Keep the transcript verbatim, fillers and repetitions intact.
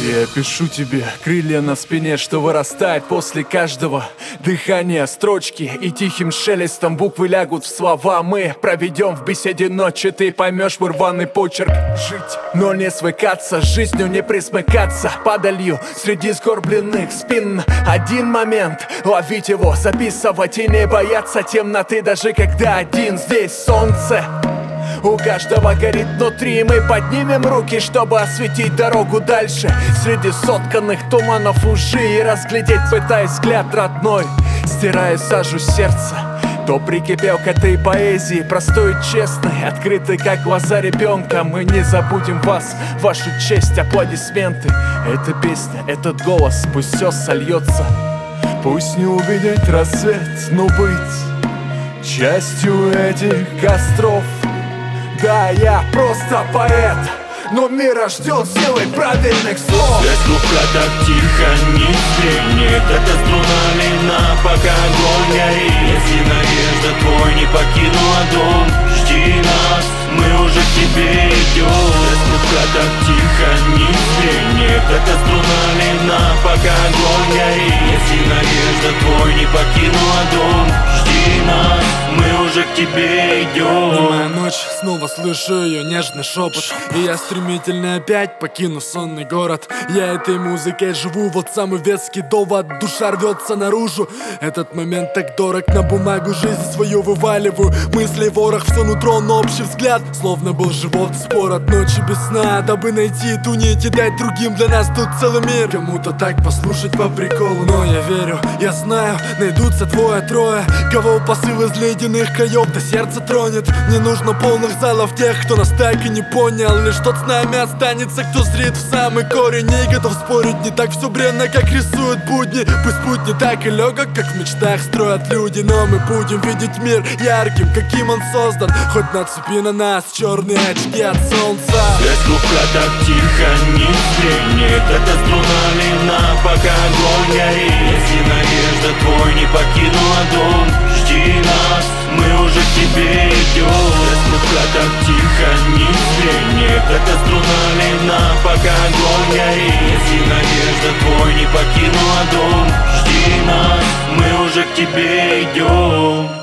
Я пишу тебе, крылья на спине, что вырастает после каждого дыхания строчки, и тихим шелестом буквы лягут в слова. Мы проведем в беседе ночи, ты поймешь мой рваный почерк. Жить, но не свыкаться, с жизнью не присмыкаться, падалью среди сгорбленных спин. Один момент, ловить его, записывать и не бояться темноты, даже когда один. Здесь солнце у каждого горит внутри, мы поднимем руки, чтобы осветить дорогу дальше. Среди сотканных туманов лжи и разглядеть, пытаясь взгляд родной, стирая сажу сердца. То прикипел к этой поэзии, простой и честной, открытой, как глаза ребенка. Мы не забудем вас, вашу честь, аплодисменты. Эта песня, этот голос, пусть все сольется. Пусть не увидеть рассвет, но быть частью этих костров. Да, я просто поэт, но мир рожден силой правильных слов. Здесь глухо, так тихо, не звенит эта струна лина, пока огонь горит. Если надежда твой не покинула дом, жди нас, мы уже к тебе идем. Здесь глухо, так тихо, не звенит эта струна лина, пока огонь горит. Если надежда твой не покинула дом, жди нас, мы уже к тебе идем. Немая ночь, снова слышу ее нежный шепот, и я стремительно опять покину сонный город. Я этой музыкой живу, вот самый ветский довод, душа рвется наружу. Этот момент так дорог, на бумагу жизнь свою вываливаю. Мысли ворох, все нутро, но общий взгляд словно был живот, спор от ночи без сна, дабы найти эту нить и дать другим. Для нас тут целый мир, кому-то так послушать по приколу. Но я верю, я знаю, найдутся двое-трое, кого посыл из ледяных краев до сердца тронет. Не нужно полных залов тех, кто нас так и не понял. Лишь тот с нами останется, кто зрит в самый корень. Не готов спорить, не так все бренно, как рисуют будни. Пусть путь не так и легок, как в мечтах строят люди, но мы будем видеть мир ярким, каким он создан. Хоть нацепи на нас черные очки от солнца. Здесь глухо, так тихо, не звенит эта струна лина, пока огонь горит. Если надежда твой не покинула дом, жди нас, мы уже к тебе идем. Здесь глухо, так тихо, не звенит эта струна лина, пока огонь горит. Если надежда твой не покинула дом, жди нас, мы уже к тебе идем.